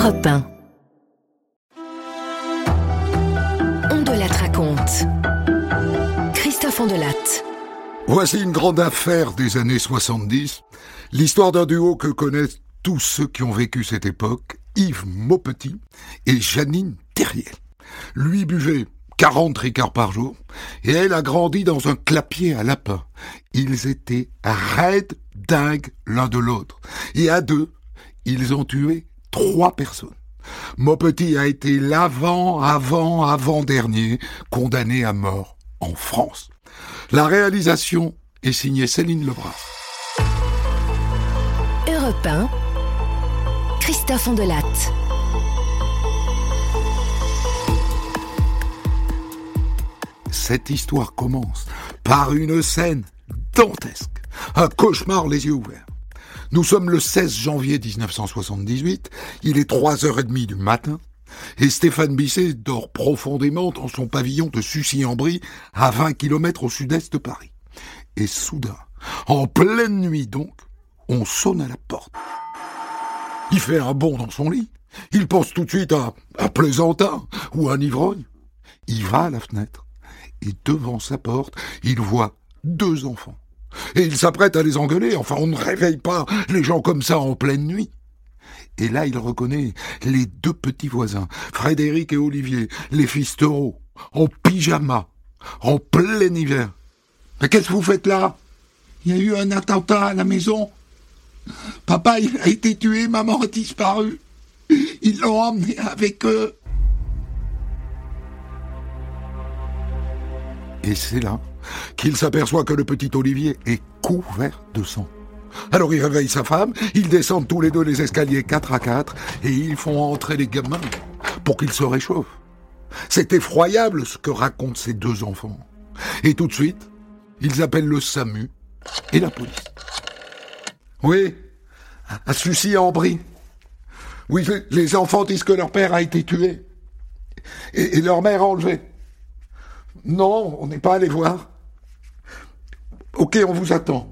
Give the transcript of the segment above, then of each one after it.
Europe 1. Ondelat raconte. Christophe Ondelat. Voici une grande affaire des années 70, l'histoire d'un duo que connaissent tous ceux qui ont vécu cette époque, Yves Maupetit et Janine Terriel. Lui buvait 40 ricards par jour et elle a grandi dans un clapier à lapins. Ils étaient raides dingues l'un de l'autre et à deux, ils ont tué 3 personnes. Maupetit a été l'avant-dernier condamné à mort en France. La réalisation est signée Céline Lebras. Europe 1. Christophe Ondelat. Cette histoire commence par une scène dantesque, un cauchemar les yeux ouverts. Nous sommes le 16 janvier 1978, il est 3h30 du matin, et Stéphane Bisset dort profondément dans son pavillon de Sucy-en-Brie, à 20 km au sud-est de Paris. Et soudain, en pleine nuit donc, on sonne à la porte. Il fait un bond dans son lit, il pense tout de suite à un plaisantin ou un ivrogne. Il va à la fenêtre, et devant sa porte, il voit 2 enfants. Et il s'apprête à les engueuler, enfin on ne réveille pas les gens comme ça en pleine nuit. Et là il reconnaît les 2 petits voisins, Frédéric et Olivier, les fils taureaux, en pyjama, en plein hiver. « Mais qu'est-ce que vous faites là ? Il y a eu un attentat à la maison. Papa il a été tué, maman a disparu. Ils l'ont emmené avec eux. » Et c'est là qu'il s'aperçoit que le petit Olivier est couvert de sang. Alors il réveille sa femme, ils descendent tous les 2 les escaliers 4 à 4 et ils font entrer les gamins pour qu'ils se réchauffent. C'est effroyable ce que racontent ces 2 enfants. Et tout de suite, ils appellent le SAMU et la police. Oui, à Sucy-en-Brie. Oui, les enfants disent que leur père a été tué et leur mère enlevée. Non, on n'est pas allé voir. Ok, on vous attend.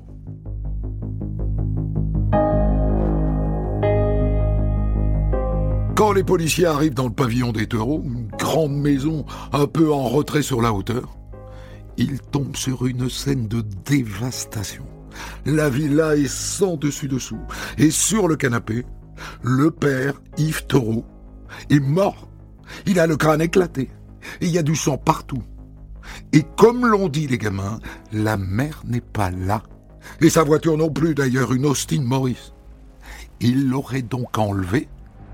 Quand les policiers arrivent dans le pavillon des taureaux, une grande maison un peu en retrait sur la hauteur, ils tombent sur une scène de dévastation. La villa est sans dessus-dessous. Et sur le canapé, le père, Yves Taureau, est mort. Il a le crâne éclaté. Et il y a du sang partout. Et comme l'ont dit les gamins, la mère n'est pas là. Et sa voiture non plus, d'ailleurs, une Austin Morris. Il l'aurait donc enlevée.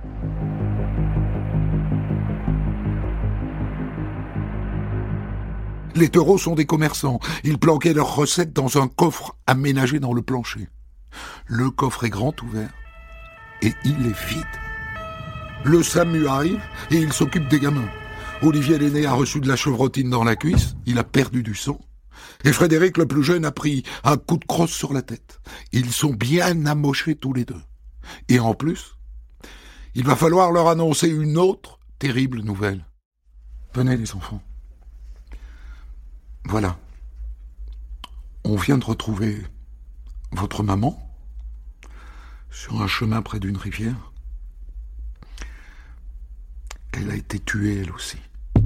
Les taureaux sont des commerçants. Ils planquaient leurs recettes dans un coffre aménagé dans le plancher. Le coffre est grand ouvert et il est vide. Le SAMU arrive et il s'occupe des gamins. Olivier l'aîné a reçu de la chevrotine dans la cuisse, il a perdu du sang. Et Frédéric, le plus jeune, a pris un coup de crosse sur la tête. Ils sont bien amochés tous les 2. Et en plus, il va falloir leur annoncer une autre terrible nouvelle. Venez les enfants. Voilà. On vient de retrouver votre maman sur un chemin près d'une rivière. Elle a été tuée elle aussi.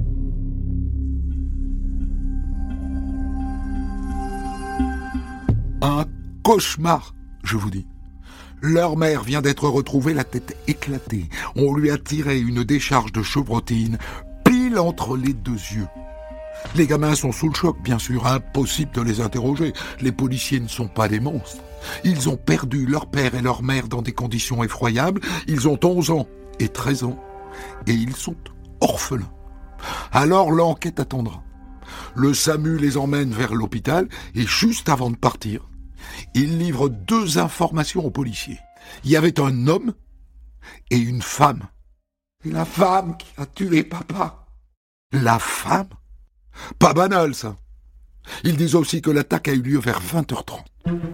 Un cauchemar, je vous dis. Leur mère vient d'être retrouvée, la tête éclatée. On lui a tiré une décharge de chevrotine pile entre les 2 yeux. Les gamins sont sous le choc, bien sûr, impossible de les interroger. Les policiers ne sont pas des monstres. Ils ont perdu leur père et leur mère dans des conditions effroyables. Ils ont 11 ans et 13 ans. Et ils sont orphelins. Alors l'enquête attendra. Le SAMU les emmène vers l'hôpital et juste avant de partir, il livre 2 informations aux policiers. Il y avait un homme et une femme. La femme qui a tué papa. La femme ? Pas banal, ça. Ils disent aussi que l'attaque a eu lieu vers 20h30.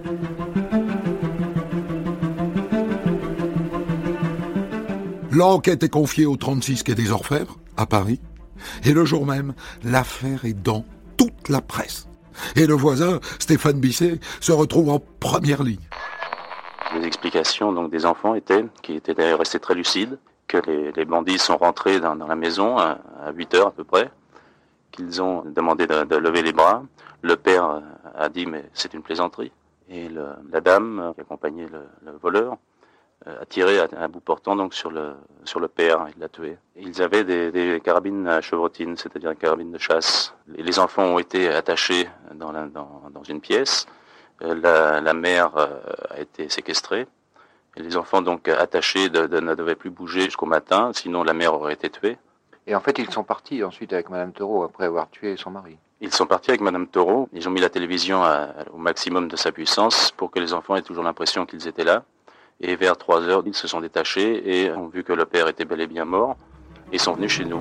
L'enquête est confiée au 36 quai des Orfèvres, à Paris. Et le jour même, l'affaire est dans toute la presse. Et le voisin, Stéphane Bisset, se retrouve en première ligne. Les explications donc des enfants qui étaient d'ailleurs restés très lucides, que les bandits sont rentrés dans la maison à 8 heures à peu près, qu'ils ont demandé de lever les bras. Le père a dit mais c'est une plaisanterie. Et la dame qui accompagnait le voleur a tiré à bout portant donc sur le père, il l'a tué. Ils avaient des carabines à chevrotine, c'est-à-dire des carabines de chasse. Les enfants ont été attachés dans une pièce. La mère a été séquestrée. Et les enfants donc attachés ne devaient plus bouger jusqu'au matin, sinon la mère aurait été tuée. Et en fait, ils sont partis ensuite avec Madame Taureau après avoir tué son mari. Ils sont partis avec Madame Taureau. Ils ont mis la télévision au maximum de sa puissance pour que les enfants aient toujours l'impression qu'ils étaient là. Et vers 3 heures, ils se sont détachés et ont vu que le père était bel et bien mort et sont venus chez nous.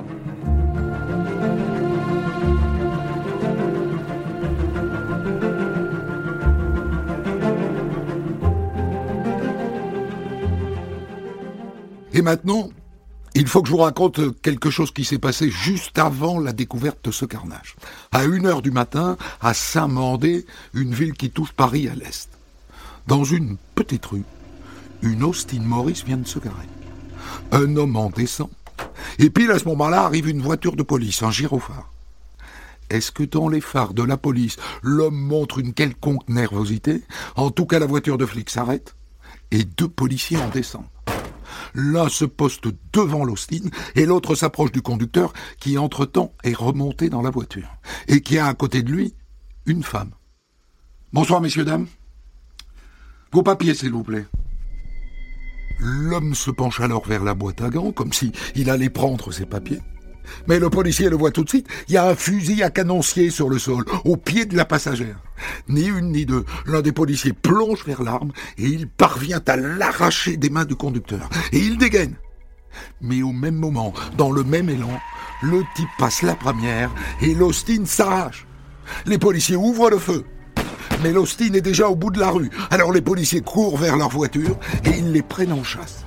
Et maintenant, il faut que je vous raconte quelque chose qui s'est passé juste avant la découverte de ce carnage. À 1h du matin, à Saint-Mandé, une ville qui touche Paris à l'est. Dans une petite rue, une Austin Morris vient de se garer. Un homme en descend. Et pile à ce moment-là arrive une voiture de police, un gyrophare. Est-ce que dans les phares de la police, l'homme montre une quelconque nervosité ? En tout cas, la voiture de flic s'arrête et 2 policiers en descendent. L'un se poste devant l'Austin et l'autre s'approche du conducteur qui, entre-temps, est remonté dans la voiture et qui a à côté de lui une femme. « Bonsoir, messieurs, dames. Vos papiers, s'il vous plaît. » L'homme se penche alors vers la boîte à gants, comme s'il allait prendre ses papiers. Mais le policier le voit tout de suite, il y a un fusil à canoncier sur le sol, au pied de la passagère. Ni une ni deux, l'un des policiers plonge vers l'arme et il parvient à l'arracher des mains du conducteur. Et il dégaine. Mais au même moment, dans le même élan, le type passe la première et l'Austin s'arrache. Les policiers ouvrent le feu. Mais l'Austin est déjà au bout de la rue. Alors les policiers courent vers leur voiture et ils les prennent en chasse.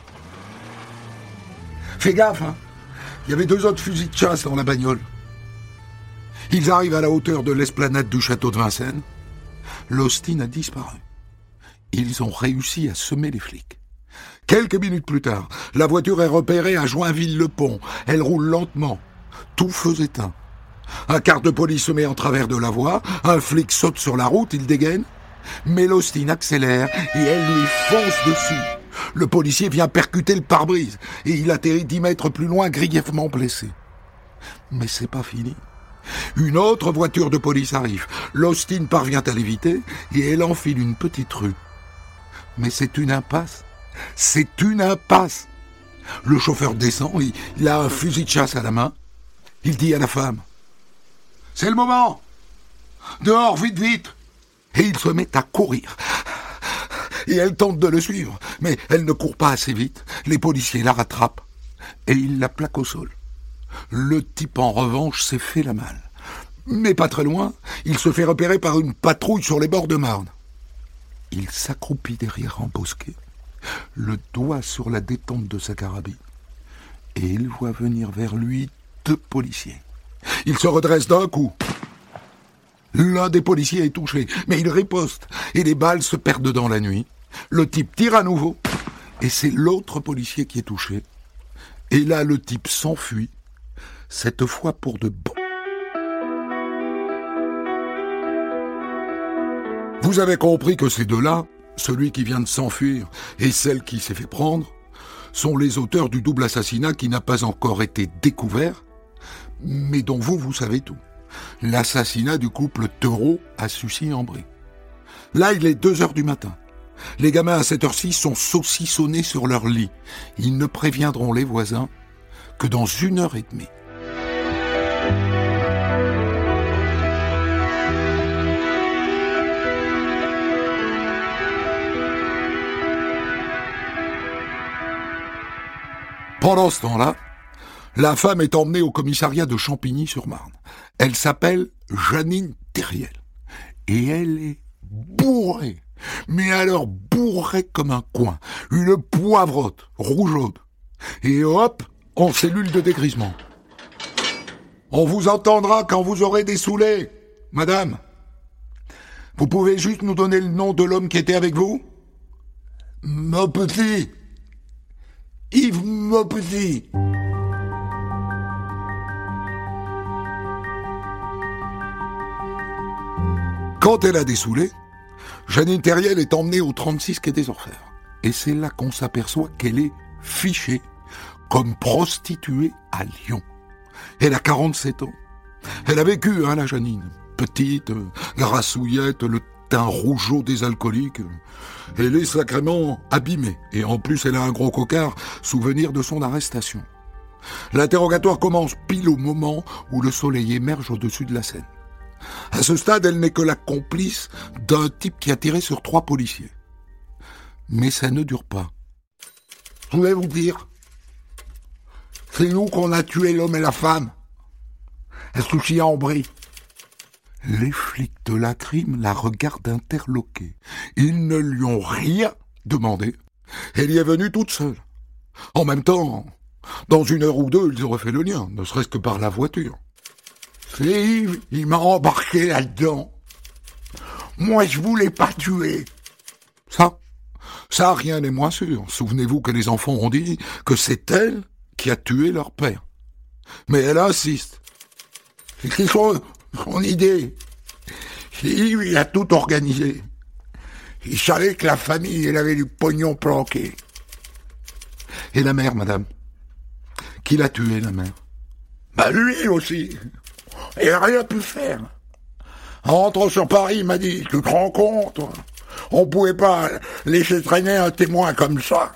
Fais gaffe, hein. Il y avait 2 autres fusils de chasse dans la bagnole. Ils arrivent à la hauteur de l'esplanade du château de Vincennes. L'Austin a disparu. Ils ont réussi à semer les flics. Quelques minutes plus tard, la voiture est repérée à Joinville-le-Pont. Elle roule lentement. Tout feu éteint. Un quart de police se met en travers de la voie. Un flic saute sur la route, il dégaine. Mais l'Austin accélère et elle lui fonce dessus. Le policier vient percuter le pare-brise et il atterrit 10 mètres plus loin, grièvement blessé. Mais c'est pas fini. Une autre voiture de police arrive. L'Austin parvient à l'éviter et elle enfile une petite rue. Mais c'est une impasse. C'est une impasse. Le chauffeur descend, il a un fusil de chasse à la main. Il dit à la femme : « C'est le moment. Dehors, vite, vite !» Et il se met à courir. Et elle tente de le suivre, mais elle ne court pas assez vite. Les policiers la rattrapent et ils la plaquent au sol. Le type, en revanche, s'est fait la malle. Mais pas très loin, il se fait repérer par une patrouille sur les bords de Marne. Il s'accroupit derrière un bosquet, le doigt sur la détente de sa carabine, et il voit venir vers lui 2 policiers. Il se redresse d'un coup. L'un des policiers est touché, mais il riposte, et les balles se perdent dans la nuit. Le type tire à nouveau, et c'est l'autre policier qui est touché. Et là, le type s'enfuit, cette fois pour de bon. Vous avez compris que ces 2-là, celui qui vient de s'enfuir et celle qui s'est fait prendre, sont les auteurs du double assassinat qui n'a pas encore été découvert, mais dont vous savez tout. L'assassinat du couple Taureau à Sucy-en-Brie. Là, il est 2 heures du matin. Les gamins à cette heure-ci sont saucissonnés sur leur lit. Ils ne préviendront les voisins que dans 1h30. Pendant ce temps-là, la femme est emmenée au commissariat de Champigny-sur-Marne. Elle s'appelle Janine Thériel. Et elle est bourrée. Mais alors bourrée comme un coin. Une poivrotte, rougeaude. Et hop, en cellule de dégrisement. On vous entendra quand vous aurez des saoulés, madame. Vous pouvez juste nous donner le nom de l'homme qui était avec vous ? Mon petit. Yves Maupetit. Quand elle a dessoulé, Janine Terriel est emmenée au 36 quai des Orfèvres. Et c'est là qu'on s'aperçoit qu'elle est fichée comme prostituée à Lyon. Elle a 47 ans. Elle a vécu, la Janine. Petite, grassouillette, le teint rougeau des alcooliques. Elle est sacrément abîmée. Et en plus, elle a un gros cocard, souvenir de son arrestation. L'interrogatoire commence pile au moment où le soleil émerge au-dessus de la Seine. À ce stade, elle n'est que la complice d'un type qui a tiré sur 3 policiers. Mais ça ne dure pas. Je voulais vous dire, c'est nous qu'on a tué l'homme et la femme. Souci à Ambry. Les flics de la crime la regardent interloquée. Ils ne lui ont rien demandé. Elle y est venue toute seule. En même temps, dans 1 heure ou 2, ils auraient fait le lien, ne serait-ce que par la voiture. C'est Yves, il m'a embarqué là-dedans. Moi, je voulais pas tuer. Ça, rien n'est moins sûr. Souvenez-vous que les enfants ont dit que c'est elle qui a tué leur père. Mais elle insiste. C'est son idée. Yves, il a tout organisé. Il savait que la famille, elle avait du pognon planqué. Et la mère, madame? Qui l'a tué, la mère? Lui aussi. Il n'a rien pu faire. En rentrant sur Paris, il m'a dit, tu te rends compte? On pouvait pas laisser traîner un témoin comme ça.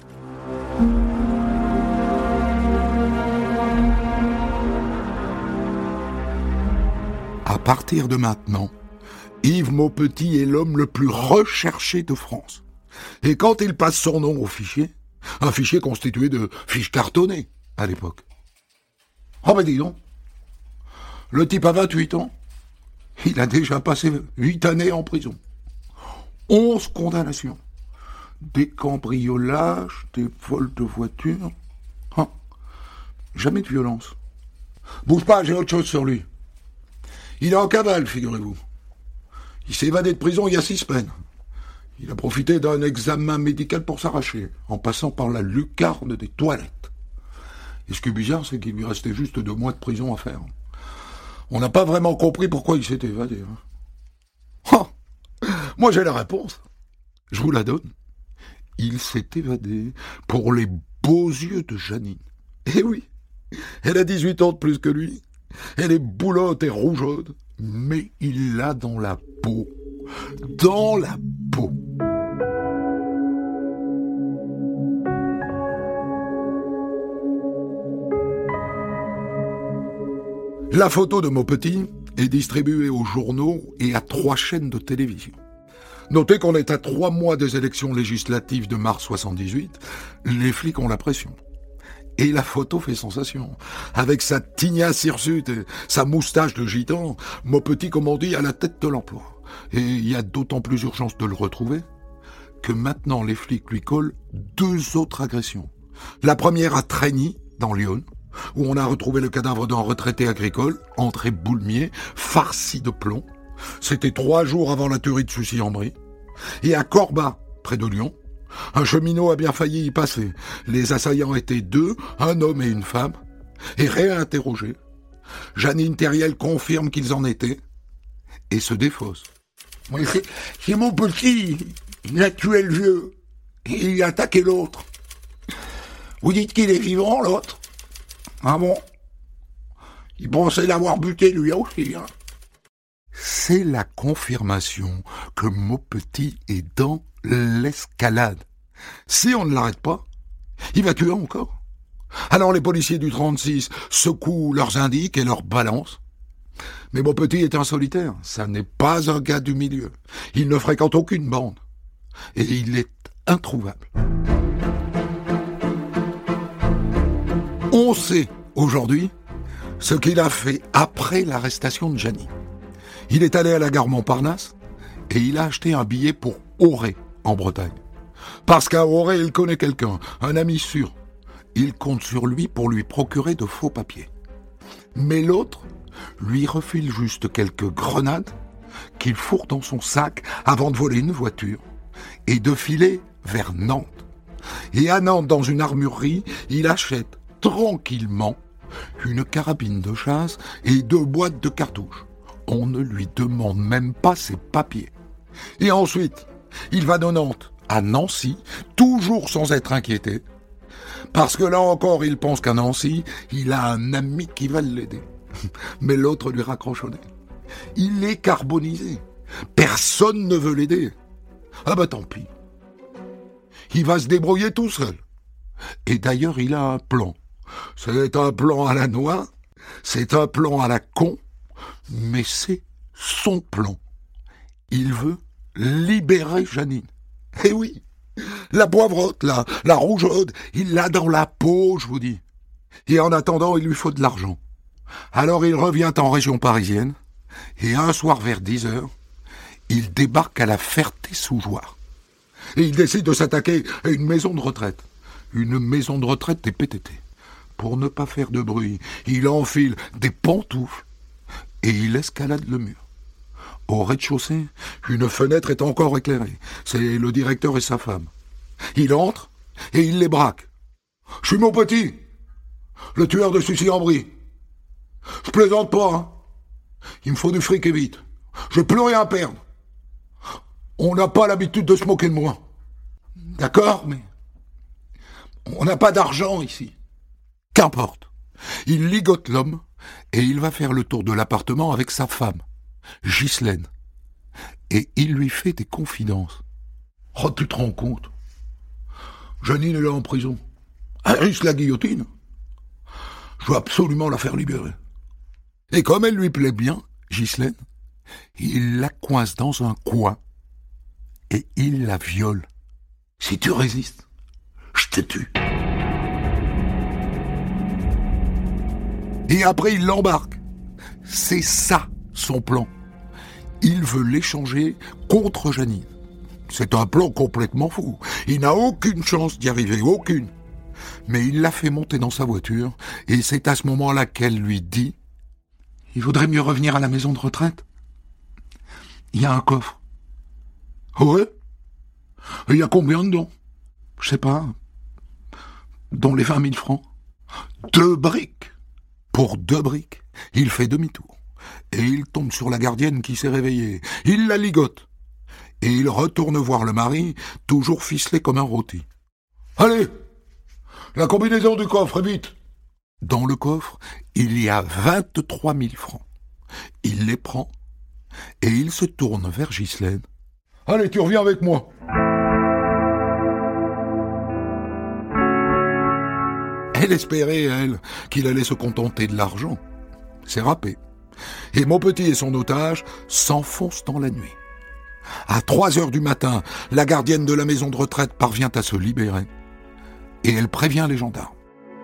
À partir de maintenant, Yves Maupetit est l'homme le plus recherché de France. Et quand il passe son nom au fichier, un fichier constitué de fiches cartonnées à l'époque. Oh ben dis donc, le type a 28 ans, il a déjà passé 8 années en prison. 11 condamnations. Des cambriolages, des vols de voitures. Jamais de violence. Bouge pas, j'ai autre chose sur lui. Il est en cavale, figurez-vous. Il s'est évadé de prison il y a 6 semaines. Il a profité d'un examen médical pour s'arracher, en passant par la lucarne des toilettes. Et ce qui est bizarre, c'est qu'il lui restait juste 2 mois de prison à faire. On n'a pas vraiment compris pourquoi il s'est évadé. Moi j'ai la réponse. Je vous la donne. Il s'est évadé pour les beaux yeux de Janine. Eh oui, elle a 18 ans de plus que lui. Elle est boulotte et rougeaude, mais il l'a dans la peau. Dans la peau. La photo de Maupetit est distribuée aux journaux et à 3 chaînes de télévision. Notez qu'on est à 3 mois des élections législatives de mars 78. Les flics ont la pression. Et la photo fait sensation. Avec sa tignasse hirsute et sa moustache de gitan, Maupetit, comme on dit, à la tête de l'emploi. Et il y a d'autant plus urgence de le retrouver que maintenant les flics lui collent 2 autres agressions. La première à Trény, dans l'Yonne, où on a retrouvé le cadavre d'un retraité agricole, entré boulmier, farci de plomb. C'était 3 jours avant la tuerie de Sucy-en-Brie. Et à Corba, près de Lyon, un cheminot a bien failli y passer. Les assaillants étaient 2, un homme et une femme, et réinterrogés. Janine Terriel confirme qu'ils en étaient, et se défausse. C'est Maupetit, il a tué le vieux, et il a attaqué l'autre. Vous dites qu'il est vivant, l'autre? Ah bon? Il pensait l'avoir buté lui aussi, C'est la confirmation que Maupetit est dans l'escalade. Si on ne l'arrête pas, il va tuer encore. Alors les policiers du 36 secouent leurs indices et leurs balances. Mais Maupetit est un solitaire, ça n'est pas un gars du milieu. Il ne fréquente aucune bande. Et il est introuvable. On sait aujourd'hui ce qu'il a fait après l'arrestation de Janine. Il est allé à la gare Montparnasse et il a acheté un billet pour Auray, en Bretagne. Parce qu'à Auray, il connaît quelqu'un, un ami sûr. Il compte sur lui pour lui procurer de faux papiers. Mais l'autre lui refile juste quelques grenades qu'il fourre dans son sac avant de voler une voiture et de filer vers Nantes. Et à Nantes, dans une armurerie, il achète tranquillement une carabine de chasse et 2 boîtes de cartouches. On ne lui demande même pas ses papiers. Et ensuite, il va de Nantes à Nancy, toujours sans être inquiété, parce que là encore, il pense qu'à Nancy, il a un ami qui va l'aider. Mais l'autre lui raccroche au nez. Il est carbonisé. Personne ne veut l'aider. Ah bah tant pis. Il va se débrouiller tout seul. Et d'ailleurs, il a un plan. C'est un plan à la noix, c'est un plan à la con, mais c'est son plan. Il veut libérer Janine. Eh oui, la poivrotte, la rougeaude, il l'a dans la peau, je vous dis. Et en attendant, il lui faut de l'argent. Alors il revient en région parisienne, et un soir vers 10h, il débarque à la Ferté-sous-Jouarre. Et il décide de s'attaquer à une maison de retraite. Une maison de retraite des PTT. Pour ne pas faire de bruit, il enfile des pantoufles et il escalade le mur. Au rez-de-chaussée, une fenêtre est encore éclairée. C'est le directeur et sa femme. Il entre et il les braque. « Je suis mon petit, le tueur de Sucy-en-Brie. Je plaisante pas, hein. Il me faut du fric et vite. J'ai plus rien à perdre. On n'a pas l'habitude de se moquer de moi. D'accord, mais on n'a pas d'argent ici. » Qu'importe. Il ligote l'homme et il va faire le tour de l'appartement avec sa femme, Ghislaine. Et il lui fait des confidences. « Oh, tu te rends compte? Janine est là en prison. Elle risque la guillotine. Je dois absolument la faire libérer. » Et comme elle lui plaît bien, Ghislaine, il la coince dans un coin et il la viole. « Si tu résistes, je te tue. » Et après, il l'embarque. C'est ça, son plan. Il veut l'échanger contre Janine. C'est un plan complètement fou. Il n'a aucune chance d'y arriver, aucune. Mais il la fait monter dans sa voiture, et c'est à ce moment-là qu'elle lui dit « Il vaudrait mieux revenir à la maison de retraite. Il y a un coffre. »« Ouais ? Il y a combien dedans ? » ?»« Je sais pas. Dans les 20 000 francs. »« 2 briques. » Pour 2 briques, il fait demi-tour. Et il tombe sur la gardienne qui s'est réveillée. Il la ligote. Et il retourne voir le mari, toujours ficelé comme un rôti. « Allez, la combinaison du coffre, vite !» Dans le coffre, il y a 23 000 francs. Il les prend et il se tourne vers Ghislaine. « Allez, tu reviens avec moi !» Elle espérait, elle, qu'il allait se contenter de l'argent. C'est râpé. Et mon petit et son otage s'enfoncent dans la nuit. À 3h du matin, la gardienne de la maison de retraite parvient à se libérer. Et elle prévient les gendarmes.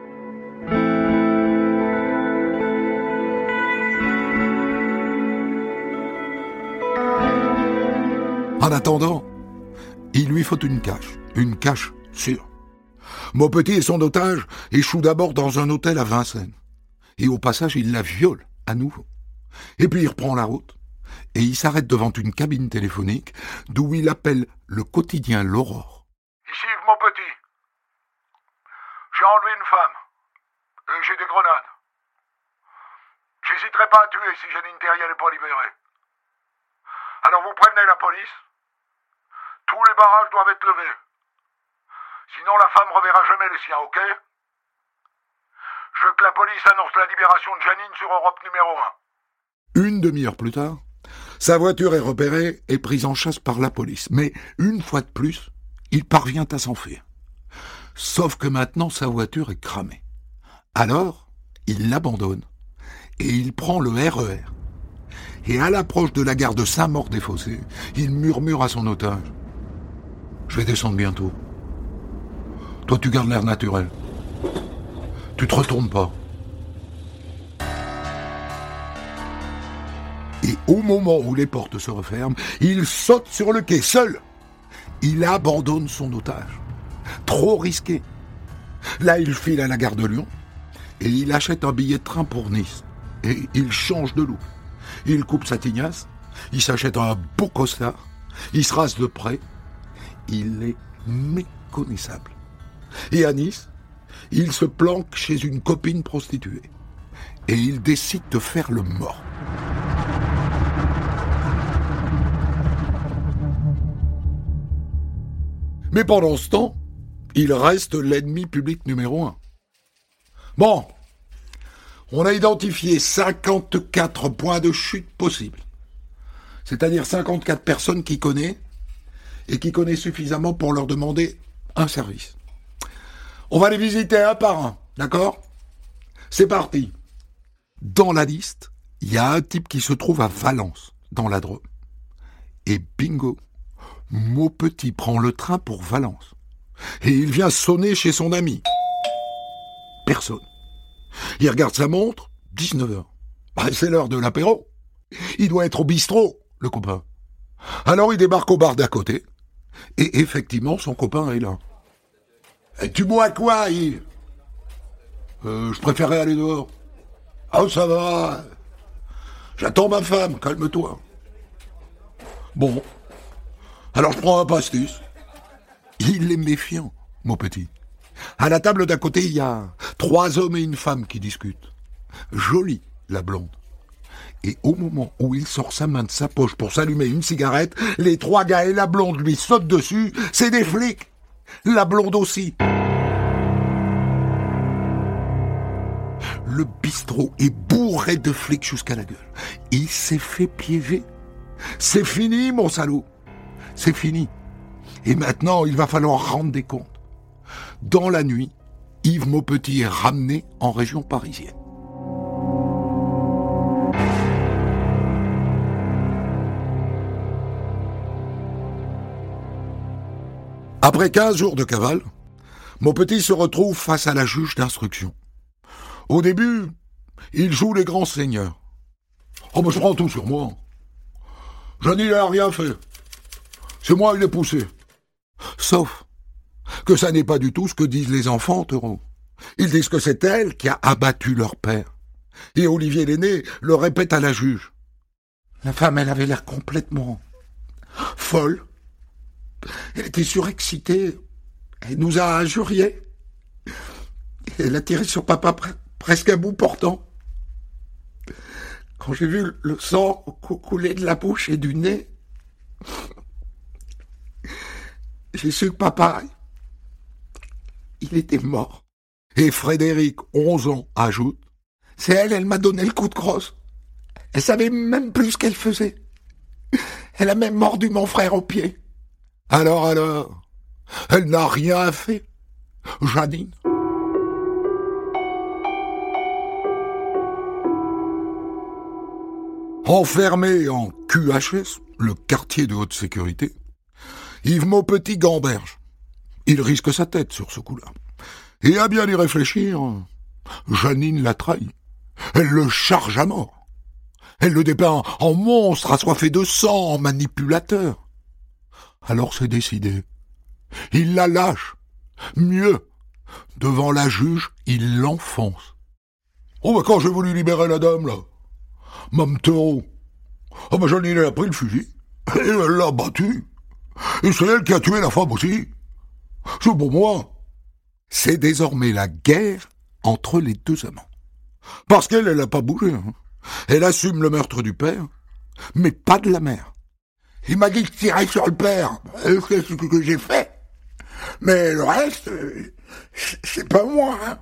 En attendant, il lui faut une cache sûre. Mon petit et son otage échouent d'abord dans un hôtel à Vincennes. Et au passage, il la viole à nouveau. Et puis il reprend la route. Et il s'arrête devant une cabine téléphonique d'où il appelle le quotidien L'Aurore. « Ici Yves, mon petit. J'ai enlevé une femme. Et j'ai des grenades. J'hésiterai pas à tuer si Janine Terrier n'est pas libérée. Alors vous prévenez la police. Tous les barrages doivent être levés. Sinon, la femme reverra jamais les siens, ok ? Je veux que la police annonce la libération de Janine sur Europe numéro 1. Une demi-heure plus tard, sa voiture est repérée et prise en chasse par la police. Mais, une fois de plus, il parvient à s'enfuir. Sauf que maintenant, sa voiture est cramée. Alors, il l'abandonne et il prend le RER. Et à l'approche de la gare de Saint-Maur-des-Fossés, il murmure à son otage. « Je vais descendre bientôt. Toi, tu gardes l'air naturel. Tu te retournes pas. » Et au moment où les portes se referment, il saute sur le quai, seul. Il abandonne son otage. Trop risqué. Là, il file à la gare de Lyon et il achète un billet de train pour Nice. Et il change de look. Il coupe sa tignasse, il s'achète un beau costard, il se rase de près. Il est méconnaissable. Et à Nice, il se planque chez une copine prostituée. Et il décide de faire le mort. Mais pendant ce temps, il reste l'ennemi public numéro 1. Bon, on a identifié 54 points de chute possibles. C'est-à-dire 54 personnes qu'il connaît et qui connaît suffisamment pour leur demander un service. On va les visiter un par un, d'accord ? C'est parti. Dans la liste, il y a un type qui se trouve à Valence, dans la Drôme. Et bingo, Maupetit prend le train pour Valence. Et il vient sonner chez son ami. Personne. Il regarde sa montre, 19h. C'est l'heure de l'apéro. Il doit être au bistrot, le copain. Alors il débarque au bar d'à côté. Et effectivement, son copain est là. « Tu bois quoi, Yves ?»« Je préférais aller dehors. »« Ah, ça va. J'attends ma femme, calme-toi. » Bon. Alors je prends un pastis. Il est méfiant, Maupetit. À la table d'à côté, il y a 3 hommes et une femme qui discutent. Jolie, la blonde. Et au moment où il sort sa main de sa poche pour s'allumer une cigarette, les 3 gars et la blonde lui sautent dessus. C'est des flics. La blonde aussi. Le bistrot est bourré de flics jusqu'à la gueule. Il s'est fait piéger. C'est fini, mon salaud. C'est fini. Et maintenant, il va falloir rendre des comptes. Dans la nuit, Yves Maupetit est ramené en région parisienne. Après 15 jours de cavale, Maupetit se retrouve face à la juge d'instruction. Au début, il joue les grands seigneurs. « Oh, mais je prends tout sur moi. Janine n'a rien fait. C'est moi qui l'ai poussé. » Sauf que ça n'est pas du tout ce que disent les enfants, Taureau. Ils disent que c'est elle qui a abattu leur père. Et Olivier l'aîné le répète à la juge. La femme, elle avait l'air complètement folle. Elle était surexcitée. Elle nous a injuriés. Elle a tiré sur papa presque à bout portant. Quand j'ai vu le sang couler de la bouche et du nez, j'ai su que papa, il était mort. Et Frédéric, 11 ans, ajoute, c'est elle m'a donné le coup de crosse. Elle savait même plus ce qu'elle faisait. Elle a même mordu mon frère au pied. Alors, elle n'a rien fait, Janine. Enfermé en QHS, le quartier de haute sécurité, Yves Maupetit gamberge. Il risque sa tête sur ce coup-là. Et à bien y réfléchir, Janine l'a trahi. Elle le charge à mort. Elle le dépeint en monstre assoiffé de sang, en manipulateur. Alors c'est décidé. Il la lâche. Mieux, devant la juge, il l'enfonce. Oh, bah quand j'ai voulu libérer la dame, là, Mme Taureau, oh, bah Janine, elle a pris le fusil, et elle l'a battu. Et c'est elle qui a tué la femme aussi. C'est pour moi. C'est désormais la guerre entre les deux amants. Parce qu'elle n'a pas bougé. Hein. Elle assume le meurtre du père, mais pas de la mère. Il m'a dit de tirer sur le père. C'est ce que j'ai fait. Mais le reste, c'est pas moi. Hein.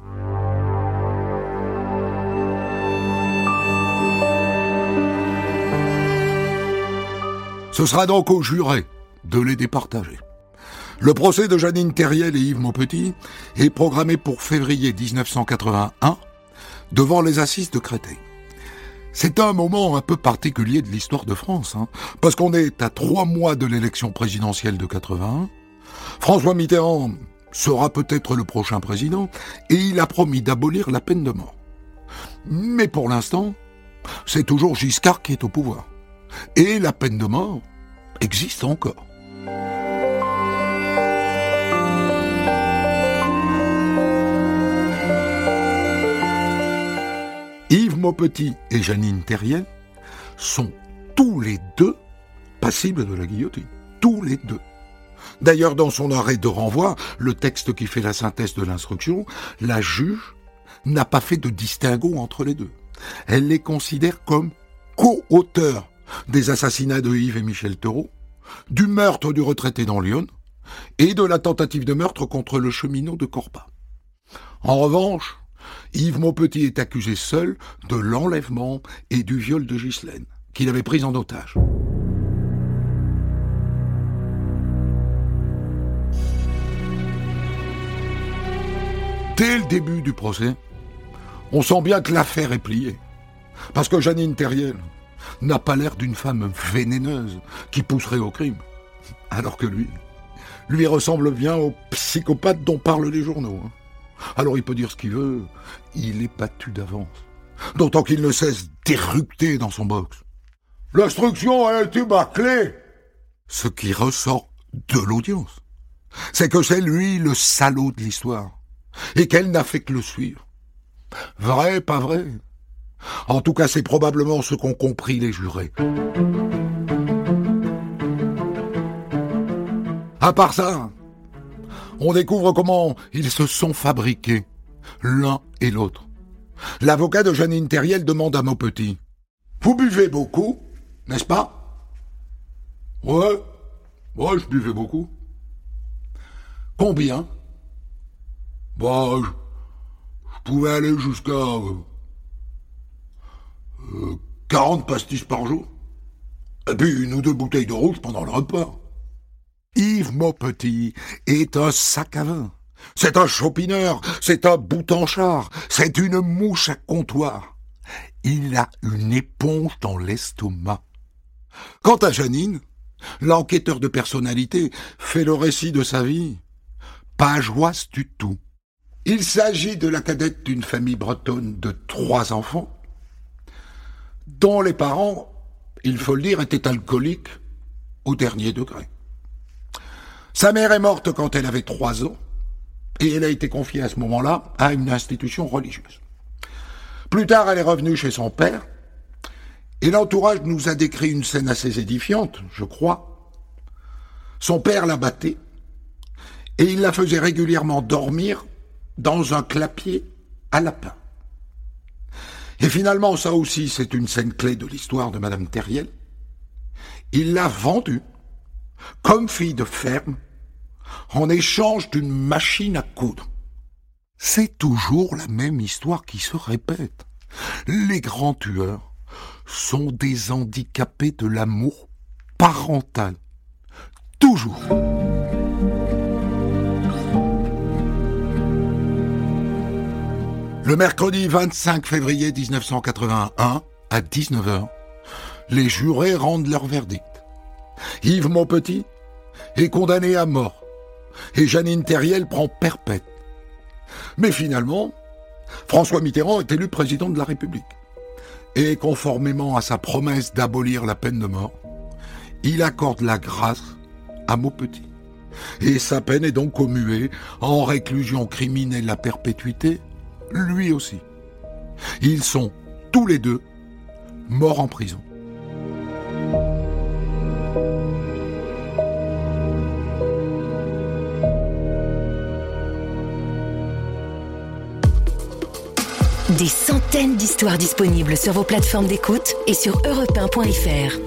Ce sera donc aux jurés de les départager. Le procès de Janine Thériel et Yves Maupetit est programmé pour février 1981 devant les assises de Créteil. C'est un moment un peu particulier de l'histoire de France, hein, parce qu'on est à 3 mois de l'élection présidentielle de 81. François Mitterrand sera peut-être le prochain président et il a promis d'abolir la peine de mort. Mais pour l'instant, c'est toujours Giscard qui est au pouvoir. Et la peine de mort existe encore. Yves Maupetit et Janine Thériel sont tous les deux passibles de la guillotine. Tous les deux. D'ailleurs, dans son arrêt de renvoi, le texte qui fait la synthèse de l'instruction, la juge n'a pas fait de distinguo entre les deux. Elle les considère comme co-auteurs des assassinats de Yves et Michel Theroux, du meurtre du retraité dans l'Yonne et de la tentative de meurtre contre le cheminot de Corba. En revanche, Yves Maupetit est accusé seul de l'enlèvement et du viol de Ghislaine, qu'il avait prise en otage. Dès le début du procès, on sent bien que l'affaire est pliée. Parce que Jeannine Therriel n'a pas l'air d'une femme vénéneuse qui pousserait au crime. Alors que lui ressemble bien au psychopathe dont parlent les journaux. Alors il peut dire ce qu'il veut, il est battu d'avance. D'autant qu'il ne cesse d'érupter dans son box. L'instruction a été bâclée. Ce qui ressort de l'audience, c'est que c'est lui le salaud de l'histoire. Et qu'elle n'a fait que le suivre. Vrai, pas vrai? En tout cas, c'est probablement ce qu'ont compris les jurés. À part ça, on découvre comment ils se sont fabriqués, l'un et l'autre. L'avocat de Jeannine Therriel demande à Maupetit. « Vous buvez beaucoup, n'est-ce pas ?»« Ouais, je buvais beaucoup. »« Combien ?» Bah, je pouvais aller jusqu'à 40 pastilles par jour. Et puis 1 ou 2 bouteilles de rouge pendant le repas. Yves Maupetit est un sac à vin. C'est un chopineur, c'est un boutanchard, c'est une mouche à comptoir. Il a une éponge dans l'estomac. Quant à Jeannine, l'enquêteur de personnalité fait le récit de sa vie. Pas joyeuse du tout. Il s'agit de la cadette d'une famille bretonne de 3 enfants, dont les parents, il faut le dire, étaient alcooliques au dernier degré. Sa mère est morte quand elle avait 3 ans, et elle a été confiée à ce moment-là à une institution religieuse. Plus tard, elle est revenue chez son père, et l'entourage nous a décrit une scène assez édifiante, je crois. Son père la battait, et il la faisait régulièrement dormir dans un clapier à lapin. Et finalement, ça aussi, c'est une scène clé de l'histoire de Madame Therriel. Il l'a vendue comme fille de ferme en échange d'une machine à coudre. C'est toujours la même histoire qui se répète. Les grands tueurs sont des handicapés de l'amour parental. Toujours. Le mercredi 25 février 1981, à 19h, les jurés rendent leur verdict. Yves Maupetit est condamné à mort et Jeannine Therriel prend perpète. Mais finalement, François Mitterrand est élu président de la République. Et conformément à sa promesse d'abolir la peine de mort, il accorde la grâce à Maupetit. Et sa peine est donc commuée en réclusion criminelle à perpétuité, lui aussi. Ils sont tous les deux morts en prison. Des centaines d'histoires disponibles sur vos plateformes d'écoute et sur europe1.fr.